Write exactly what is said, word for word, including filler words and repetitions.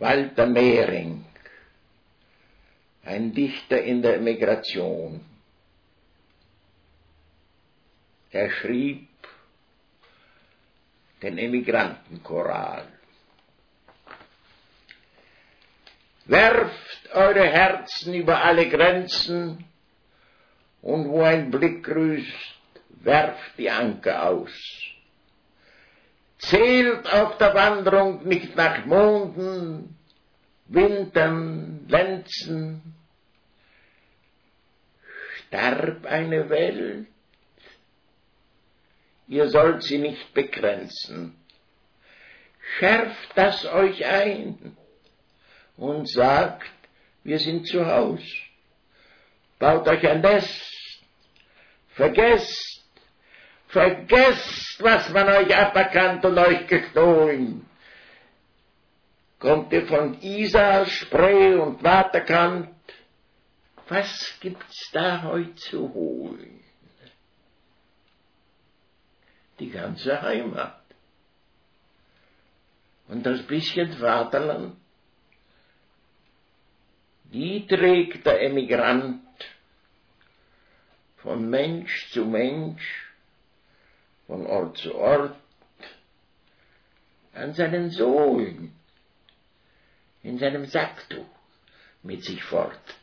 Walter Mehring, ein Dichter in der Emigration. Er schrieb den Emigrantenchoral. Werft eure Herzen über alle Grenzen, und wo ein Blick grüßt, werft die Anker aus. Zählt auf der Wanderung nicht nach Monden, Wintern, Lenzen. Starb eine Welt, ihr sollt sie nicht begrenzen. Schärft das euch ein und sagt, wir sind zu Haus. Baut euch ein Nest, vergesst, vergesst, was man euch aberkannt und euch gestohlen. Kommt ihr von Isar, Spree und Waterkant, was gibt's da heut zu holen? Die ganze Heimat. Und das bisschen Vaterland, die trägt der Emigrant von Mensch zu Mensch, von Ort zu Ort, an seinen Sohlen, in seinem Sacktuch mit sich fort.